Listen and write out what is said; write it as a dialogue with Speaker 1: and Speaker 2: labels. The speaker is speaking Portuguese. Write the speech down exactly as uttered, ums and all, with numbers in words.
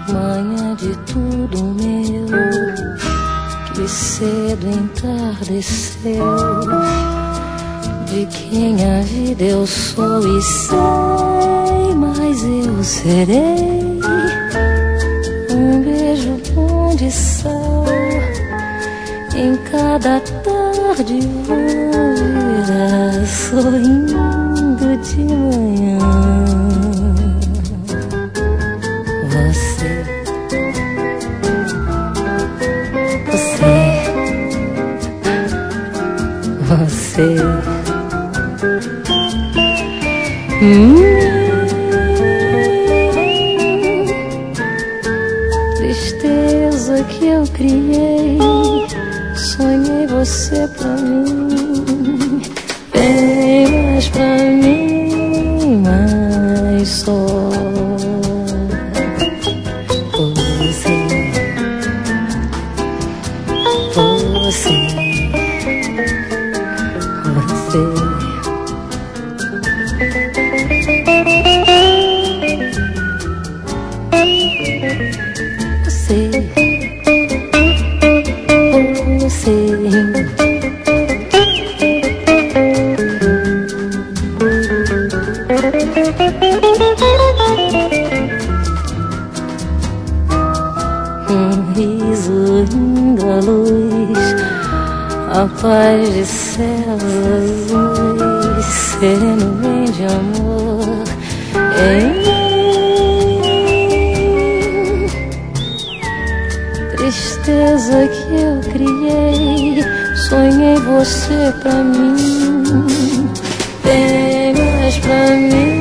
Speaker 1: manhã de tudo meu, que cedo entardeceu, de quem a vida eu sou e sei, mas eu serei um beijo bom de sal em cada tarde loira, sorrindo de manhã. Você, você, você, hum, tristeza que eu criei, sonhei você pra mim, bem mais pra mim, mas só você, você, você. Um riso indo à luz, a paz de céus azuis, sereno bem de amor em mim. Tristeza que eu criei, sonhei você pra mim, bem mais pra mim.